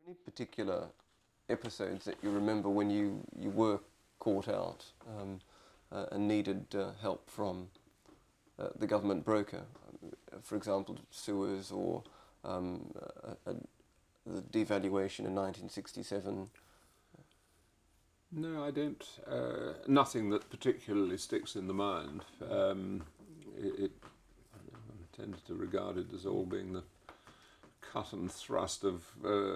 Any particular episodes that you remember when you were caught out and needed help from the government broker, for example, Suez or the devaluation in 1967? No, I don't. Nothing that particularly sticks in the mind. I tend to regard it as all being the cut and thrust of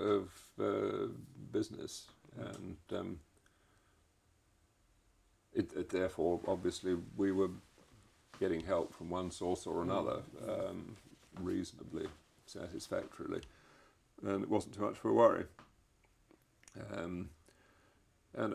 business, and therefore, obviously, we were getting help from one source or another reasonably satisfactorily, and it wasn't too much of a worry. And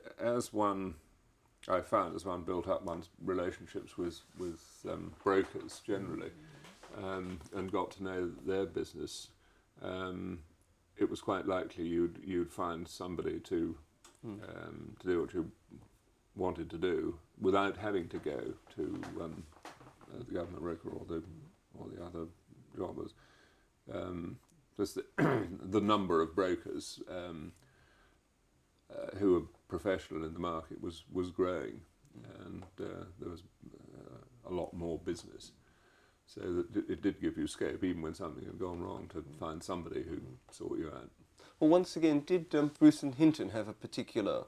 I found as one built up one's relationships with brokers generally, and got to know their business, it was quite likely you'd find somebody to do what you wanted to do without having to go to the government broker or the other jobbers. Just the number of brokers who were professional in the market was growing, and there was a lot more business. So that it did give you scope, even when something had gone wrong, to find somebody who sought you out. Well, once again, did Bruce and Hinton have a particular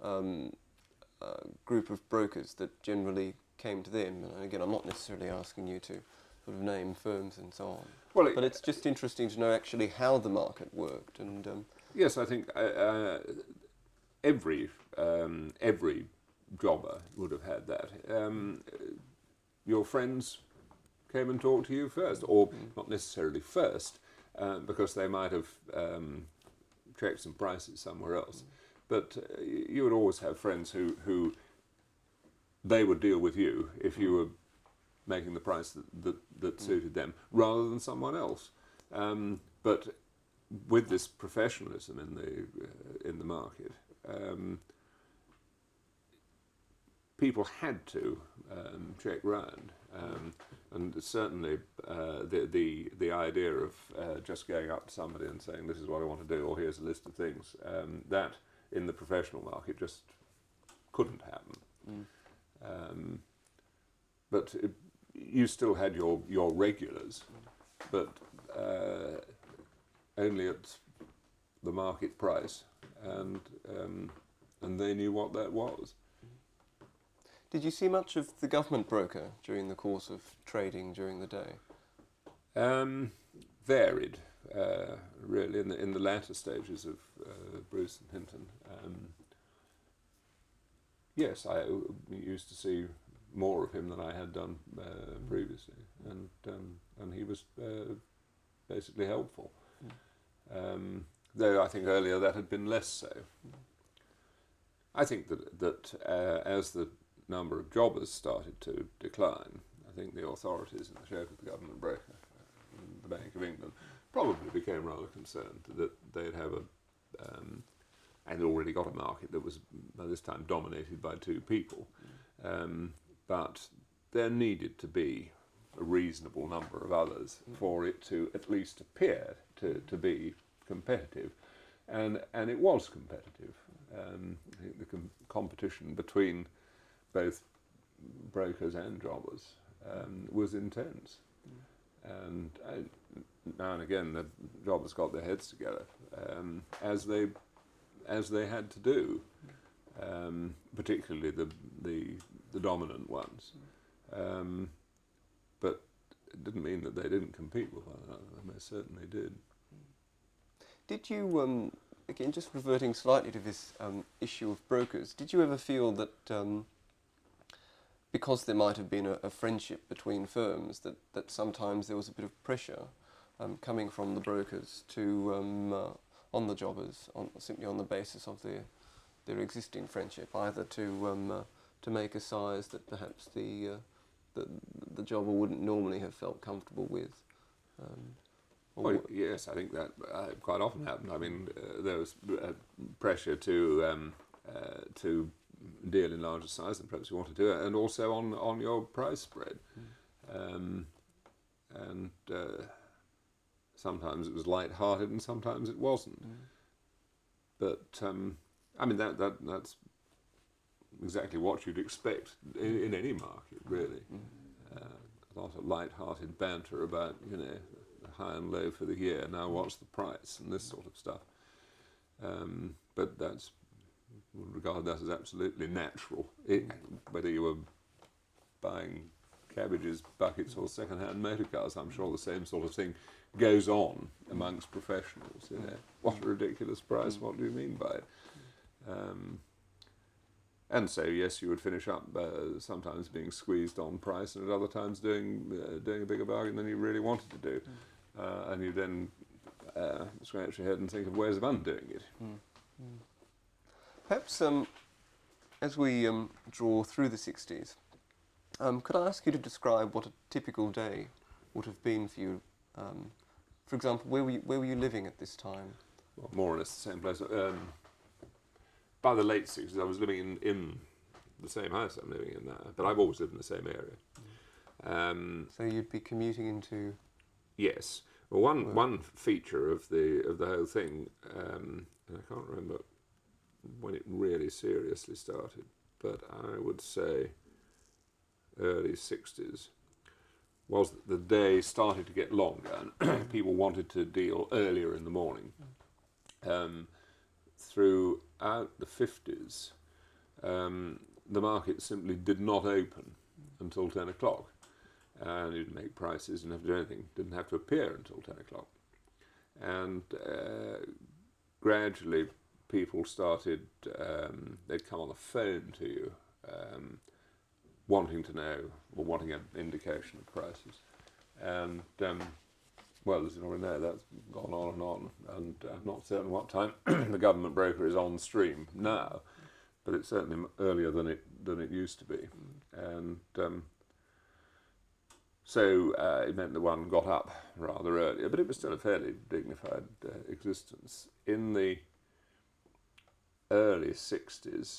group of brokers that generally came to them? And again, I'm not necessarily asking you to sort of name firms and so on. Well, but it's just interesting to know actually how the market worked. And yes, I think every jobber would have had that. Your friends came and talked to you first, or not necessarily first, because they might have checked some prices somewhere else. But you would always have friends who they would deal with you if you were making the price that suited them, rather than someone else. But with this professionalism in the market, people had to check round, and certainly the idea of just going up to somebody and saying, "This is what I want to do," or "Here's a list of things," that in the professional market just couldn't happen. But you still had your regulars, but only at the market price, and they knew what that was. Did you see much of the government broker during the course of trading during the day? Varied, really, in the latter stages of Bruce and Hinton. Yes, I used to see more of him than I had done previously, and he was basically helpful. Though I think earlier that had been less so. I think that as the number of jobbers started to decline, I think the authorities in the shape of the government broker and the Bank of England probably became rather concerned that they'd have and already got a market that was by this time dominated by two people, but there needed to be a reasonable number of others for it to at least appear to be competitive, and it was competitive. The competition between both brokers and jobbers was intense, and now and again the jobbers got their heads together, as they had to do, particularly the dominant ones, but it didn't mean that they didn't compete with one another. They certainly did. Did you, again, just reverting slightly to this issue of brokers, did you ever feel that because there might have been a friendship between firms, that sometimes there was a bit of pressure coming from the brokers to on the jobbers, simply on the basis of their existing friendship, either to make a size that perhaps the jobber wouldn't normally have felt comfortable with? Well, yes, I think that quite often happened. I mean, there was pressure to deal in larger size than perhaps you wanted to, and also on your price spread. And sometimes it was light-hearted and sometimes it wasn't. But I mean that's exactly what you'd expect in any market, really. A lot of light-hearted banter about, you know, the high and low for the year. Now, what's the price and this sort of stuff. But that's, we'll regard that as absolutely natural. Whether you were buying cabbages, buckets, or second-hand motor cars, I'm sure the same sort of thing goes on amongst professionals. You know, what a ridiculous price! What do you mean by it? And so, yes, you would finish up sometimes being squeezed on price, and at other times doing a bigger bargain than you really wanted to do, and you then scratch your head and think of ways of undoing it. Perhaps as we draw through the 60s, could I ask you to describe what a typical day would have been for you? For example, where were you living at this time? Well, more or less the same place. By the late 60s, I was living in the same house I'm living in now, but I've always lived in the same area. So you'd be commuting into... Yes. Well, one feature of the whole thing, and I can't remember when it really seriously started, but I would say early 60s, was that the day started to get longer and people wanted to deal earlier in the morning. Throughout the 50s, the market simply did not open until 10 o'clock. And you didn't make prices, didn't have to do anything, didn't have to appear until 10 o'clock. And gradually people started, they'd come on the phone to you, wanting to know, or wanting an indication of prices. And well, as you already know, that's gone on, and I'm not certain what time the government broker is on stream now, but it's certainly earlier than it used to be. And so it meant that one got up rather earlier, but it was still a fairly dignified existence. In the early 60s,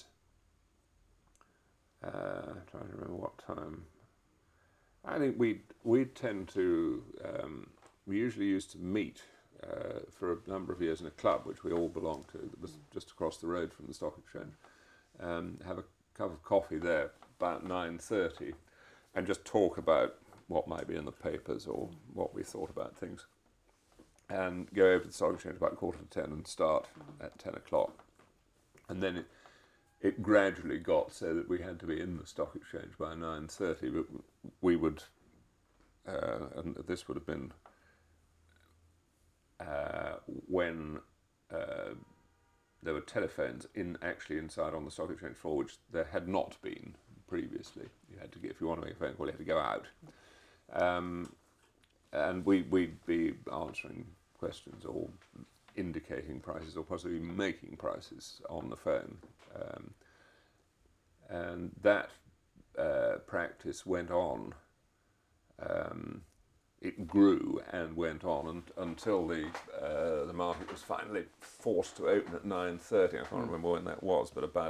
trying to remember what time, I think we'd tend to, we usually used to meet for a number of years in a club which we all belonged to, that was just across the road from the Stock Exchange, have a cup of coffee there about 9:30 and just talk about what might be in the papers or what we thought about things, and go over to the Stock Exchange about 9:45 and start at 10 o'clock. And then it gradually got so that we had to be in the Stock Exchange by 9:30, but we would, and this would have been when there were telephones actually inside on the Stock Exchange floor, which there had not been previously. You had to get, if you want to make a phone call, you had to go out. And we'd be answering questions or indicating prices or possibly making prices on the phone. And that practice went on. It grew and went on until the market was finally forced to open at 9:30. I can't remember when that was, but about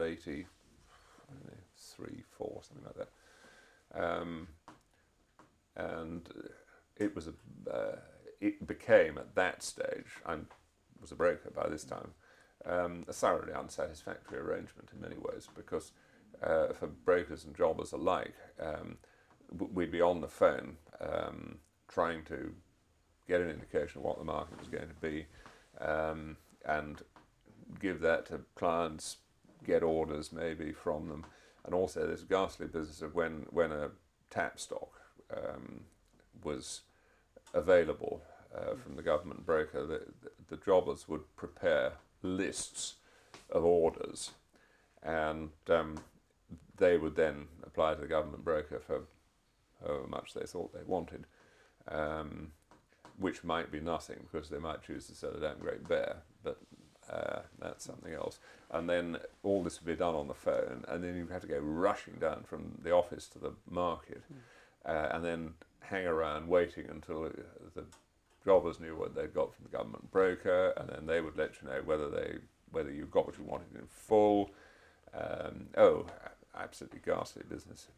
83, 4, something like that. And it was it became at that stage, I was a broker by this time, a thoroughly unsatisfactory arrangement in many ways, because for brokers and jobbers alike, we'd be on the phone trying to get an indication of what the market was going to be, and give that to clients, get orders maybe from them, and also this ghastly business of when a tap stock was available from the government broker, the jobbers would prepare lists of orders, and they would then apply to the government broker for however much they thought they wanted, which might be nothing, because they might choose to sell a damn great bear, but that's something else. And then all this would be done on the phone, and then you'd have to go rushing down from the office to the market, and then hang around waiting until the jobbers knew what they'd got from the government broker, and then they would let you know whether you got what you wanted in full. Absolutely ghastly business.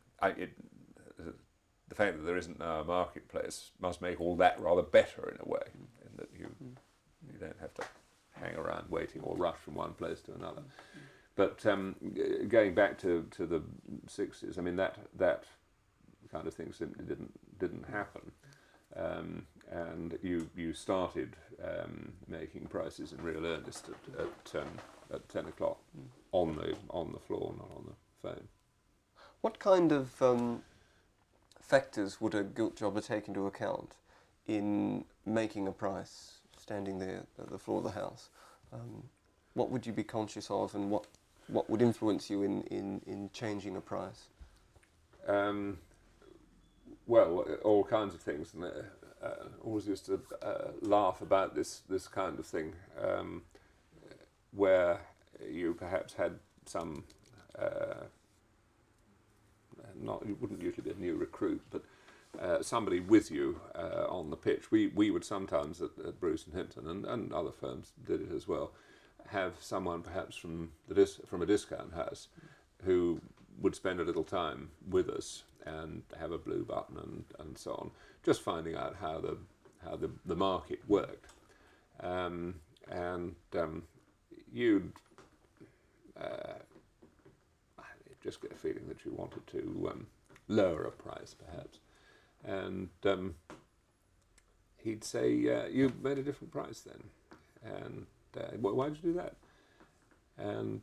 The fact that there isn't now a marketplace must make all that rather better in a way, in that you don't have to hang around waiting or rush from one place to another. But going back to the 60s, I mean that kind of thing simply didn't happen. And you started making prices in real earnest at 10 o'clock on the floor, not on the phone. What kind of factors would a gilt jobber take into account in making a price, standing there at the floor of the house? What would you be conscious of, and what would influence you in changing a price? Well, all kinds of things, and always used to laugh about this kind of thing, where you perhaps had some, it wouldn't usually be a new recruit, but somebody with you on the pitch. We would sometimes at Bruce and Hinton, and other firms did it as well, have someone perhaps from a discount house who would spend a little time with us and have a blue button and so on, just finding out how the market worked, and you'd just get a feeling that you wanted to lower a price perhaps, and he'd say, you made a different price then, and why did you do that? And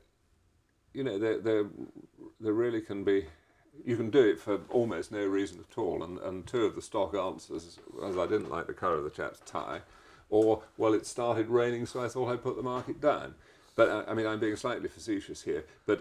there really can be, you can do it for almost no reason at all, and two of the stock answers was, I didn't like the colour of the chap's tie, or, well, it started raining so I thought I'd put the market down. But I mean, I'm being slightly facetious here, but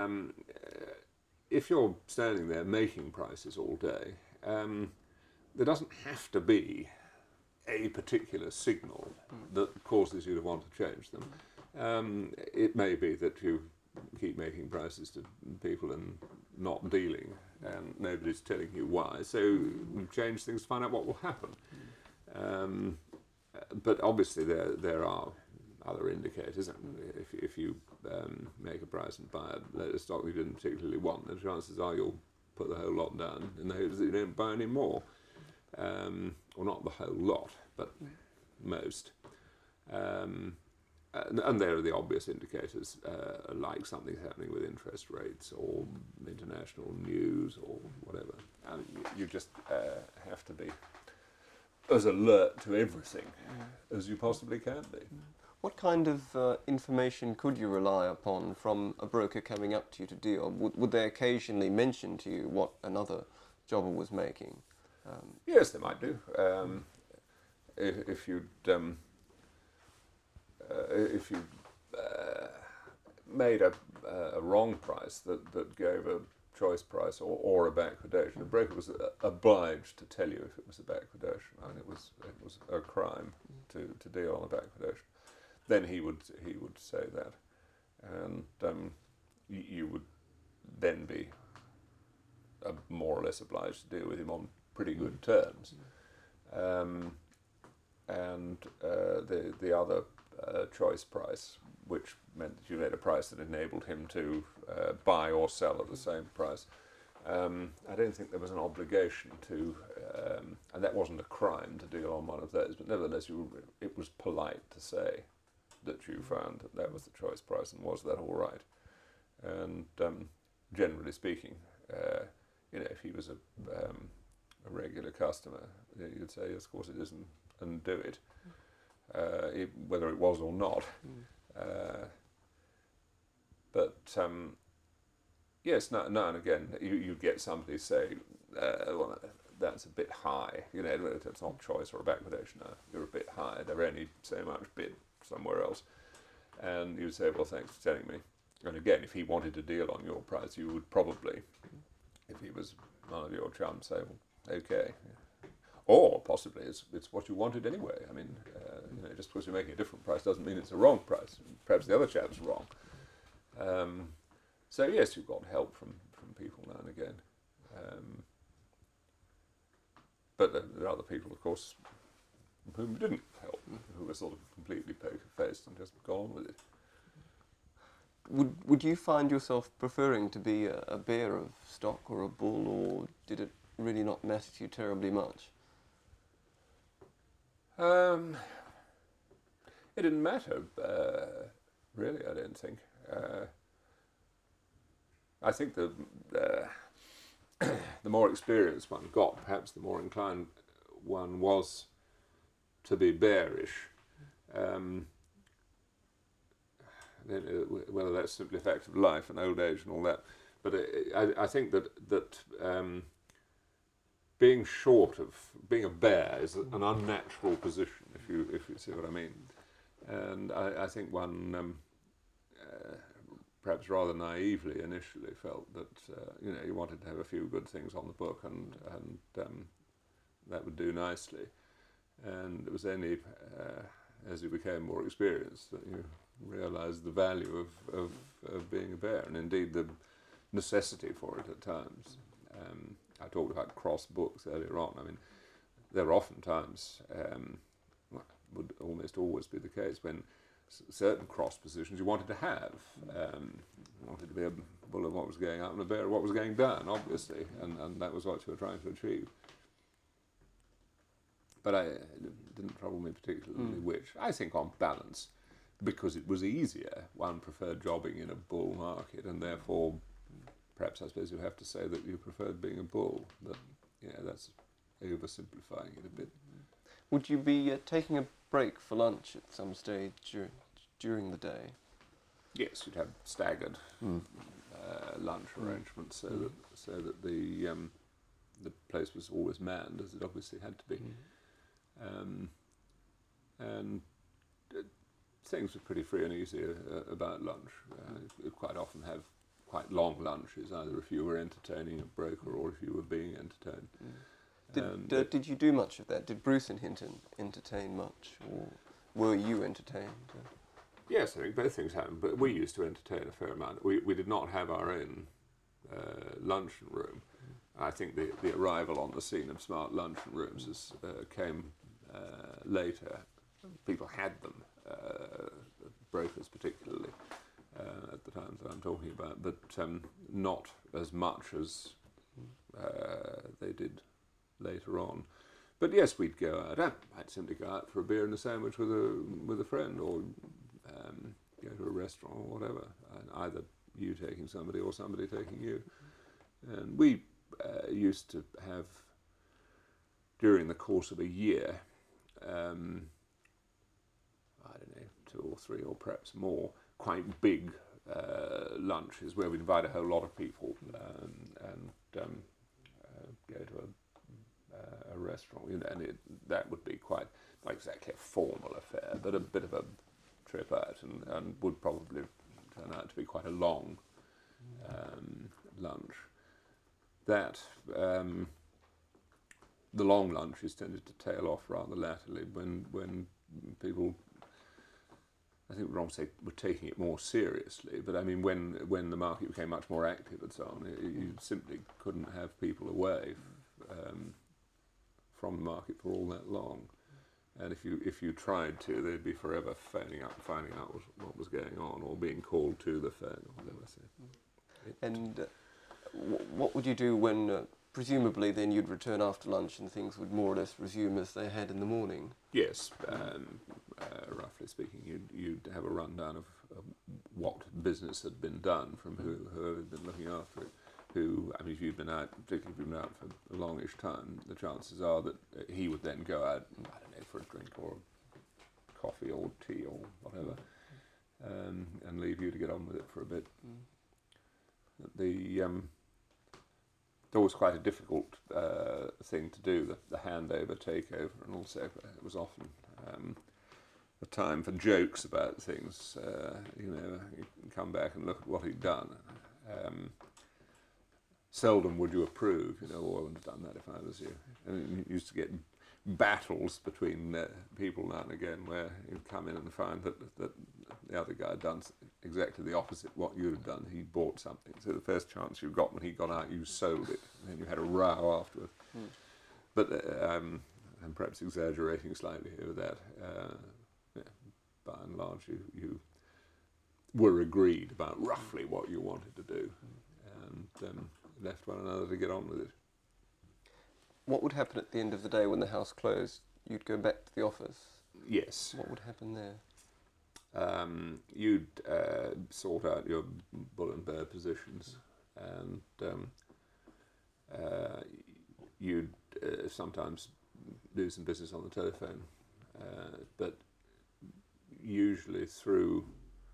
if you're standing there making prices all day, there doesn't have to be a particular signal that causes you to want to change them. It may be that you keep making prices to people and not dealing, and nobody's telling you why, so you change things to find out what will happen. But obviously there are other indicators. If you make a price and buy a load of stock you didn't particularly want, the chances are you'll put the whole lot down in the hopes that you don't buy any more. Or not the whole lot, but most. And there are the obvious indicators, like something's happening with interest rates or international news or whatever. And you just have to be as alert to everything as you possibly can be. What kind of information could you rely upon from a broker coming up to you to deal? Would they occasionally mention to you what another jobber was making? Yes, they might do. If you made a wrong price that gave a choice price or a backwardation, the broker was obliged to tell you if it was a backwardation. I mean, it was a crime to deal on a backwardation. Then he would say that, and you would then be more or less obliged to deal with him on pretty good terms. And the other choice price, which meant that you made a price that enabled him to buy or sell at the same price. I don't think there was an obligation to, and that wasn't a crime to deal on one of those, but nevertheless it was polite to say that you found that was the choice price, and was that all right? And generally speaking, if he was a regular customer, you'd say, yes, of course it isn't, and do it, whether it was or not. But yes, now and again, you get somebody say, well, that's a bit high, it's not choice or a backwardation, no, you're a bit high, they're only so much bid somewhere else. And you'd say, well, thanks for telling me. And again, if he wanted to deal on your price, you would probably, if he was one of your chums, say, well, okay. Or possibly it's what you wanted anyway. I mean, just because you're making a different price doesn't mean it's a wrong price. Perhaps the other chap's wrong. So yes, you've got help from people now and again. But there are other people, of course, whom didn't help, who were sort of completely poker-faced and just gone with it. Would you find yourself preferring to be a bear of stock or a bull, or did it really not matter to you terribly much? Um, it didn't matter, really, I don't think. I think the more experience one got, perhaps the more inclined one was to be bearish. Whether that's simply a fact of life and old age and all that, but I think that being short of being a bear is an unnatural position, if you see what I mean. And I think one perhaps rather naively initially felt that you wanted to have a few good things on the book, and that would do nicely. And it was only as you became more experienced that you realised the value of being a bear, and indeed the necessity for it at times. I talked about cross books earlier on. I mean, there are often times, would almost always be the case, when certain cross positions you wanted to have. You wanted to be a bull of what was going up and a bear of what was going down, obviously, and that was what you were trying to achieve. But it didn't trouble me particularly which. I think on balance, because it was easier, one preferred jobbing in a bull market, and therefore perhaps I suppose you have to say that you preferred being a bull, but that's oversimplifying it a bit. Would you be taking a break for lunch at some stage during the day? Yes, you'd have staggered lunch arrangements so that the place was always manned, as it obviously had to be. And things were pretty free and easy about lunch. You'd quite often have quite long lunches, either if you were entertaining a broker or if you were being entertained. Did you do much of that? Did Bruce and Hinton entertain much, or were you entertained? Yes, I think both things happened, but we used to entertain a fair amount. We did not have our own luncheon room. I think the arrival on the scene of smart luncheon rooms came later. People had them, brokers particularly, at the times that I'm talking about, but not as much as they did later on. But yes, we'd go out. I'd simply go out for a beer and a sandwich with a friend, or go to a restaurant or whatever, and either you taking somebody or somebody taking you. And we used to have, during the course of a year, I don't know, 2 or 3 or perhaps more, quite big lunches where we'd invite a whole lot of people and go to a restaurant, and that would be quite, not exactly a formal affair, but a bit of a trip out, and would probably turn out to be quite a long lunch. That the long lunches tended to tail off rather latterly when people, I think wrong to say, were taking it more seriously, but I mean when the market became much more active and so on, you simply couldn't have people away from the market for all that long. And if you tried to, they'd be forever phoning up, finding out what was going on, or being called to the phone, or whatever. And what would you do when, presumably then you'd return after lunch and things would more or less resume as they had in the morning? Yes, roughly speaking, you'd have a rundown of what business had been done from who had been looking after it. I mean, if you've been out, particularly if you've been out for a longish time, the chances are that he would then go out, I don't know, for a drink or coffee or tea or whatever, and leave you to get on with it for a bit. It was quite a difficult thing to do, the handover, takeover, and also it was often a time for jokes about things. You come back and look at what he'd done. Seldom would you approve, I wouldn't have done that if I was you. And you used to get battles between people now and again where you'd come in and find that the other guy had done exactly the opposite what you'd have done. He bought something. So the first chance you got when he got out, you sold it. And then you had a row afterwards. But I'm perhaps exaggerating slightly here with that. By and large, you were agreed about roughly what you wanted to do. And left one another to get on with it. What would happen at the end of the day when the house closed? you'd go back to the office. Yes. What would happen there? You'd sort out your bull and bear positions, and you'd sometimes do some business on the telephone, but usually through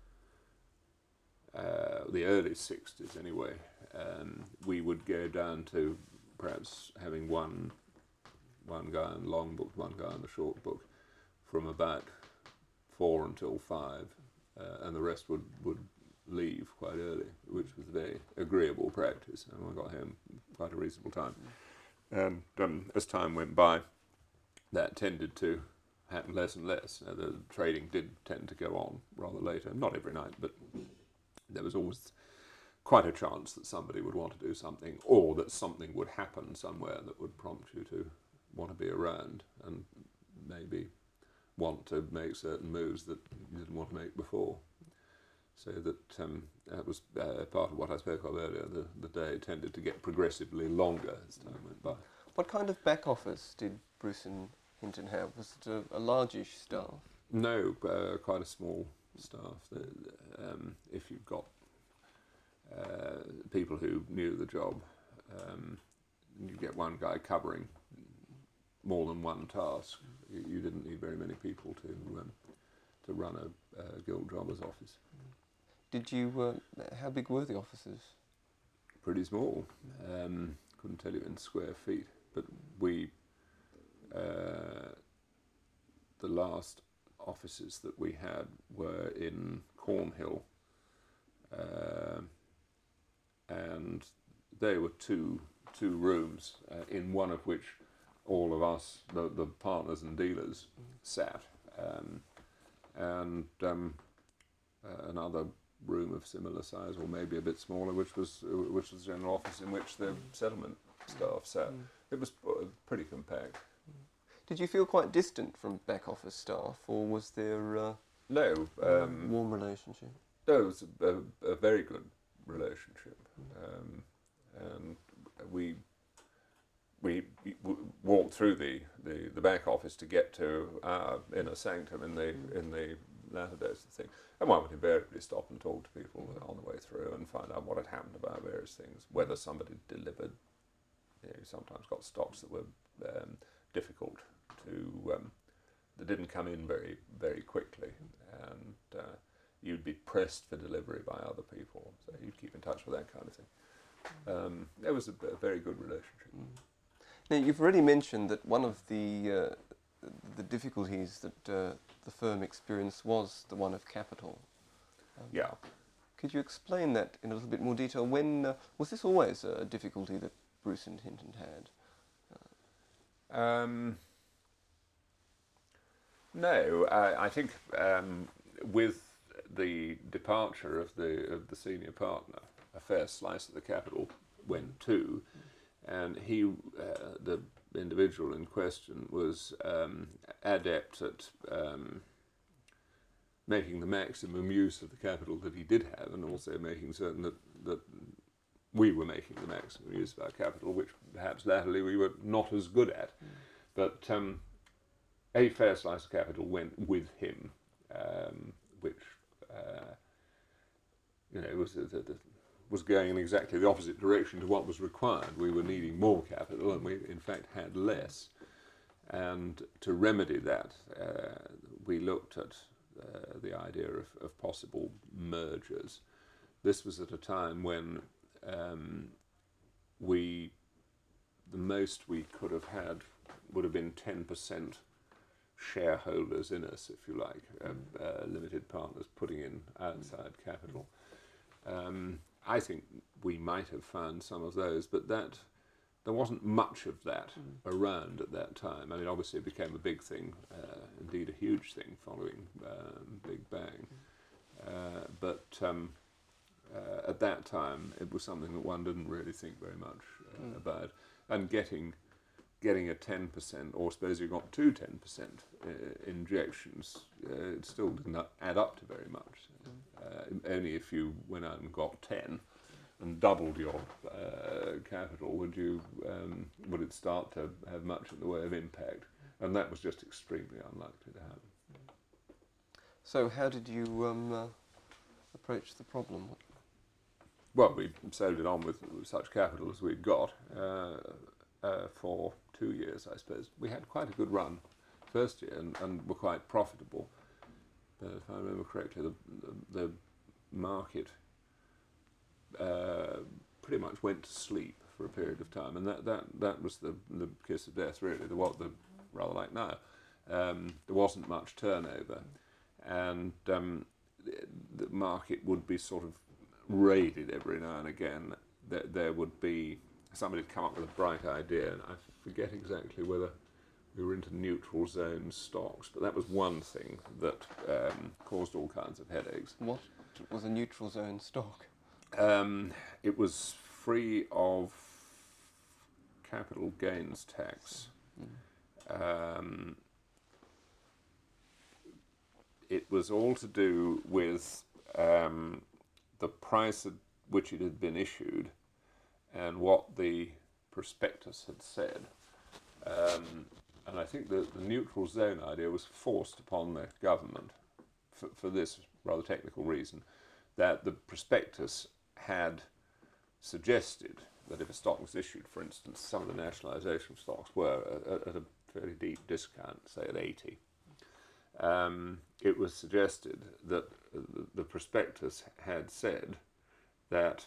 the early 60s anyway, we would go down to perhaps having one guy in the long book, one guy in the short book, from about 4 until 5, and the rest would leave quite early, which was a very agreeable practice, and I got home quite a reasonable time. And as time went by, that tended to happen less and less. The trading did tend to go on rather later, not every night, but there was always quite a chance that somebody would want to do something, or that something would happen somewhere that would prompt you to want to be around and maybe want to make certain moves that you didn't want to make before. So that was part of what I spoke of earlier. The day tended to get progressively longer as time went by. What kind of back office did Bruce and Hinton have? Was it a largish staff? No, quite a small staff. If you've got people who knew the job, you get one guy covering more than one task. You didn't need very many people to run a guild jobber's office. Did you? How big were the offices? Pretty small. Couldn't tell you in square feet, but we the last offices that we had were in Cornhill, and they were two rooms, in one of which all of us, the partners and dealers, sat, and another room of similar size, or maybe a bit smaller, which was the general office in which the settlement staff sat. It was pretty compact. Did you feel quite distant from back office staff, or was there a warm relationship? No, it was a very good relationship, and we walked through the back office to get to our inner sanctum in the latter days of the thing. And one would invariably stop and talk to people on the way through and find out what had happened about various things, whether somebody delivered. You sometimes got stocks that were difficult to, that didn't come in very, very quickly, and you'd be pressed for delivery by other people, so you'd keep in touch with that kind of thing. It was a very good relationship. Now, you've already mentioned that one of the difficulties that the firm experienced was the one of capital. Yeah. Could you explain that in a little bit more detail? When was this always a difficulty that Bruce and Hinton had? No, I think with the departure of the senior partner, a fair slice of the capital went too, and he, the individual in question, was adept at making the maximum use of the capital that he did have, and also making certain that we were making the maximum use of our capital, which perhaps latterly we were not as good at. But a fair slice of capital went with him, which was going in exactly the opposite direction to what was required. We were needing more capital, and we in fact had less. And to remedy that, we looked at the idea of possible mergers. This was at a time when the most we could have had would have been 10% shareholders in us, if you like, limited partners putting in outside capital. I think we might have found some of those, but there wasn't much of that around at that time. I mean, obviously it became a big thing, indeed a huge thing following Big Bang. But at that time it was something that one didn't really think very much about. And getting a 10%, or suppose you got 2 10% injections, it still didn't add up to very much. Only if you went out and got 10 and doubled your capital would it start to have much in the way of impact. And that was just extremely unlikely to happen. So how did you approach the problem? Well, we sailed it on with such capital as we'd got for 2 years, I suppose. We had quite a good run first year and were quite profitable. But if I remember correctly, the market pretty much went to sleep for a period of time, and that was the kiss of death, really. Rather like now, there wasn't much turnover, and the market would be sort of raided every now and again. There would be somebody come up with a bright idea, and I forget exactly whether we were into neutral zone stocks, but that was one thing that caused all kinds of headaches. What was a neutral zone stock? It was free of capital gains tax. It was all to do with the price at which it had been issued and what the prospectus had said. And I think the neutral zone idea was forced upon the government for this rather technical reason, that the prospectus had suggested that if a stock was issued, for instance, some of the nationalisation stocks were at a fairly deep discount, say at 80. It was suggested that the prospectus had said that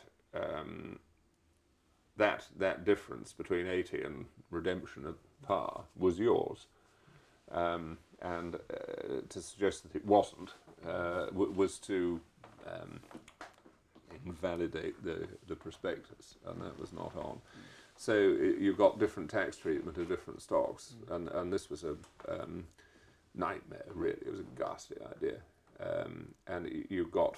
that difference between 80 and redemption at par was yours, and to suggest that it wasn't was to invalidate the prospectus, and that was not on. So you've got different tax treatment of different stocks, and this was a nightmare, really. It was a ghastly idea. And you've got,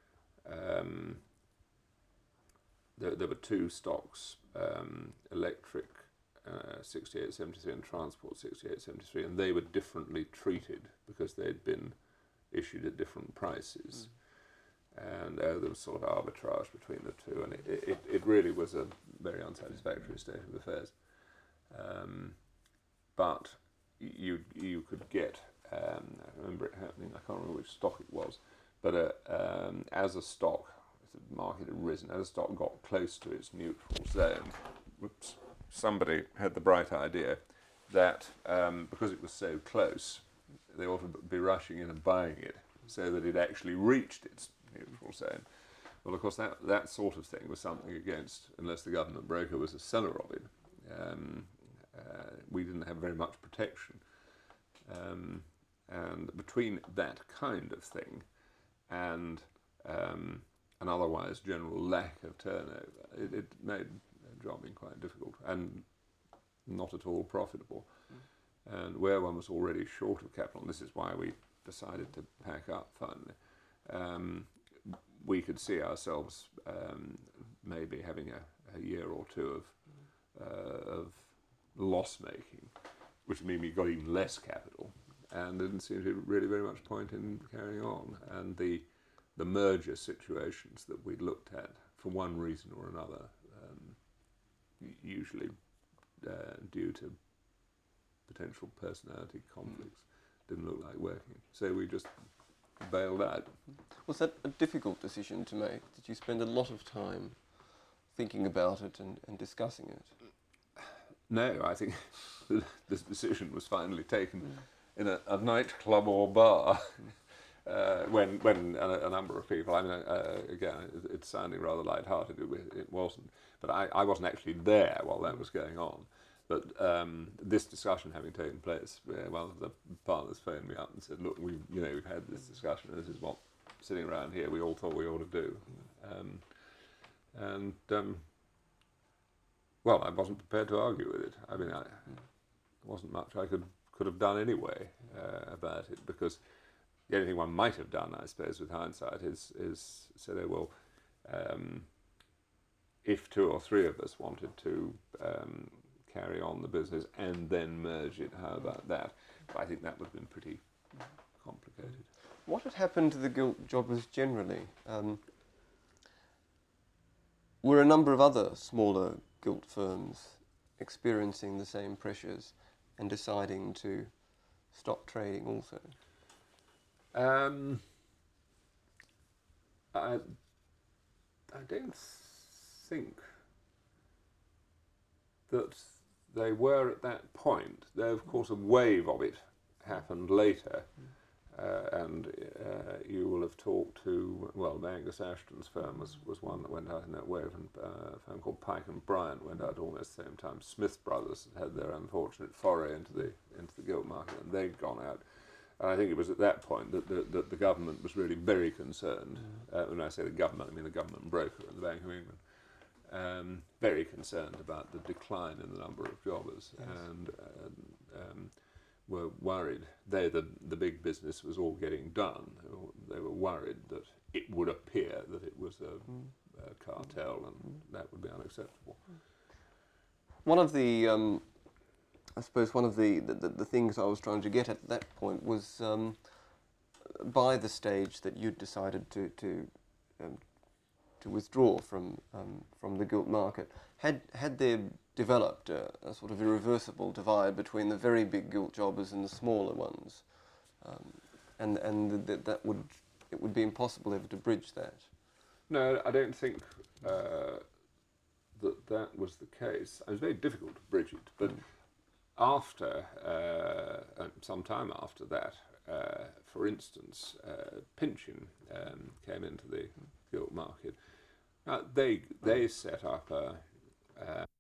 there were two stocks, electric 6873 and transport 6873, and they were differently treated because they'd been issued at different prices. And there was sort of arbitrage between the two, and it really was a very unsatisfactory state of affairs. But you could get, I remember it happening, I can't remember which stock it was, but as a stock, the market had risen, as a stock got close to its neutral zone, somebody had the bright idea that because it was so close, they ought to be rushing in and buying it so that it actually reached its neutral zone. Well, of course, that sort of thing was something against, unless the government broker was a seller of it. We didn't have very much protection. And between that kind of thing and an otherwise general lack of turnover, it made jobbing quite difficult and not at all profitable. And where one was already short of capital, and this is why we decided to pack up finally, we could see ourselves maybe having a year or two of loss making, which would mean we got even less capital, and there didn't seem to be really very much point in carrying on. And the merger situations that we looked at, for one reason or another, usually due to potential personality conflicts, didn't look like working. So we just bailed out. Was that a difficult decision to make? Did you spend a lot of time thinking about it and discussing it? No, I think this decision was finally taken in a nightclub or bar when a number of people, I mean, again, it's sounding rather light-hearted, it wasn't, but I wasn't actually there while that was going on. But this discussion having taken place, one of the partners phoned me up and said, "Look, we've had this discussion, and this is what, sitting around here, we all thought we ought to do." Well, I wasn't prepared to argue with it. I mean, there wasn't much I could have done anyway about it, because the only thing one might have done, I suppose, with hindsight, is say, "Oh, well, if 2 or 3 of us wanted to carry on the business and then merge it, how about that?" But I think that would have been pretty complicated. What had happened to the gilt jobbers generally? Were a number of other smaller gilt firms experiencing the same pressures, and deciding to stop trading also? I don't think that they were at that point, though of course a wave of it happened later. And you will have talked to, well, Angus Ashton's firm was one that went out in that wave, and a firm called Pike and Bryant went out almost the same time. Smith Brothers had their unfortunate foray into the gilt market, and they'd gone out. And I think it was at that point that the government was really very concerned. When I say the government, I mean the government broker and the Bank of England. Very concerned about the decline in the number of jobbers, and were worried. The big business was all getting done. They were worried that it would appear that it was a cartel, and that would be unacceptable. One of the, I suppose, one of the things I was trying to get at that point was, by the stage that you'd decided to withdraw from the gilt market, had there developed a sort of irreversible divide between the very big gilt jobbers and the smaller ones, and that it would be impossible ever to bridge that? No, I don't think that was the case. It was very difficult to bridge it, but after some time after that, for instance, Pynchon came into the gilt market. They set up